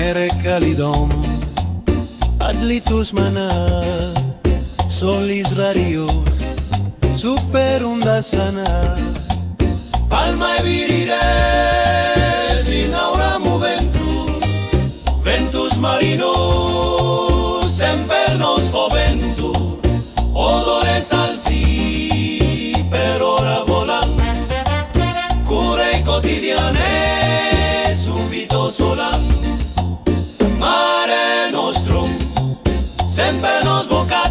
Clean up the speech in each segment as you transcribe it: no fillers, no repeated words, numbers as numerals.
mere calidom adlitus mana solis radios super onda sana palma e virire sin aura moventus ventus marinus semper nos foventur odores alsi per ora volan cure quotidiane subito solan mare nostrum sempre nos vocat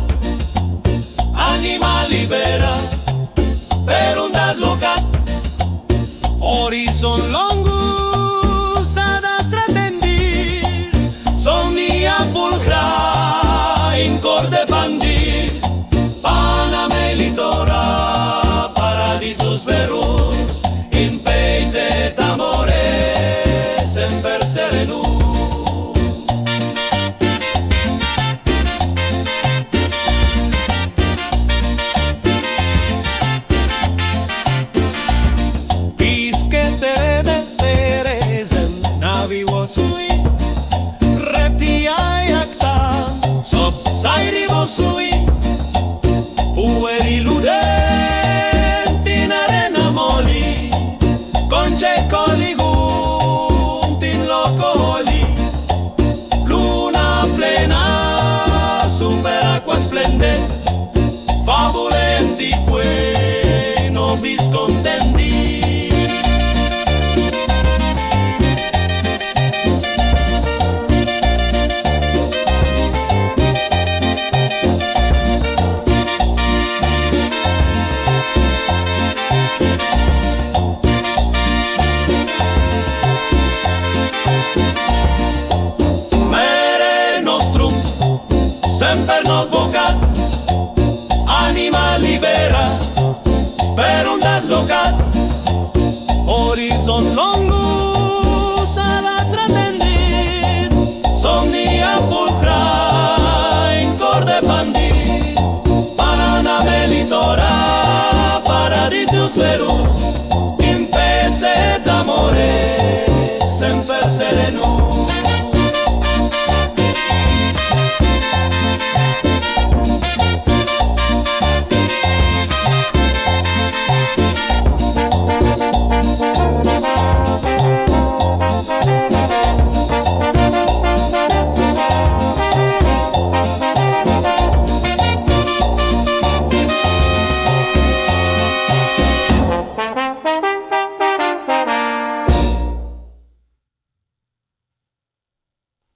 anima libera per ondas locat horizon longus ad astra tendir somnia pulcra in corde pandir Paname litora paradisus verus in paese d'amore semper serenu Sui retiai acta sop sairivo sui pueri ludenti in arena moli conce coligunti in locoli luna plena super acqua splende favole antique nobis contendi Semper nos vocat, anima libera, per ondas locat, horizon